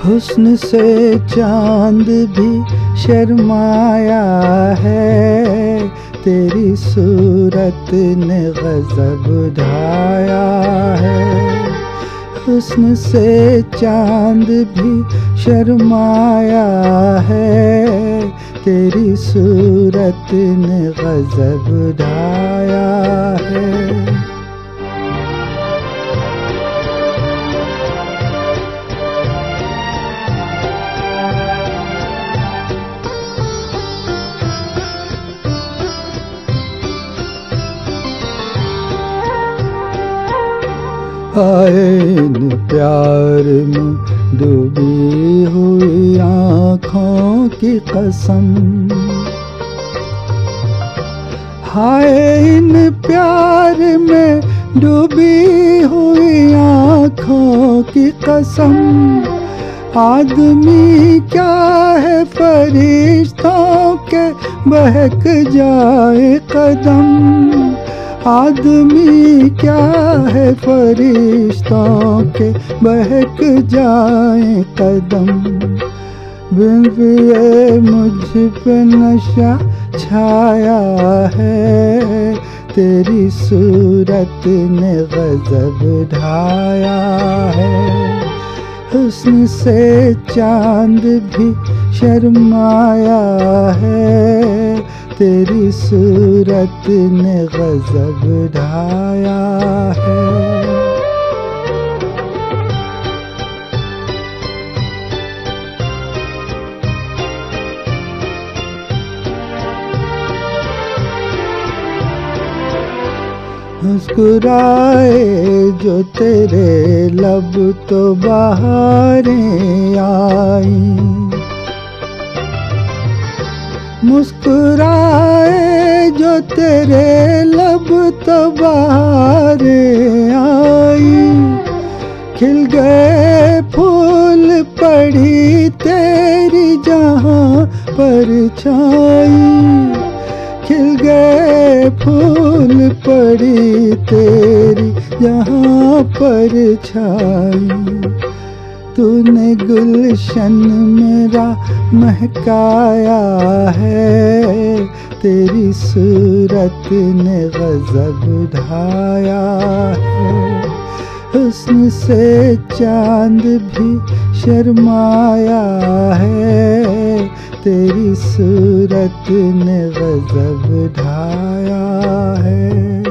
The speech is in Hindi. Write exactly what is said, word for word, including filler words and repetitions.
हुस्न से चांद भी शर्माया है, तेरी सूरत ने गज़ब ढाया है। हुस्न से चांद भी शर्माया है, तेरी सूरत ने गज़ब ढाया है। आए इन प्यार में डूबी हुई आँखों की कसम, हाय इन प्यार में डूबी हुई आँखों की कसम। आदमी क्या है फरिश्तों के बहक जाए कदम, आदमी क्या है फरिश्तों के बहक जाए कदम। बिन पिए मुझ पे नशा छाया है, तेरी सूरत ने गज़ब ढाया है। हुस्न से चांद भी शर्माया है, तेरी सूरत ने गज़ब ढाया है। मुस्कुराए जो तेरे लब तो बहारें आई, मुस्कुराए जो तेरे लब तो बहारें आई। खिल गए फूल पड़ी तेरी जहाँ परछाई, खिल गए फूल पड़ी तेरी जहाँ परछाई। तूने गुलशन मेरा महकाया है, तेरी सूरत ने गज़ब ढाया है। हुस्न से चांद भी शर्माया है, तेरी सूरत ने गज़ब ढाया है।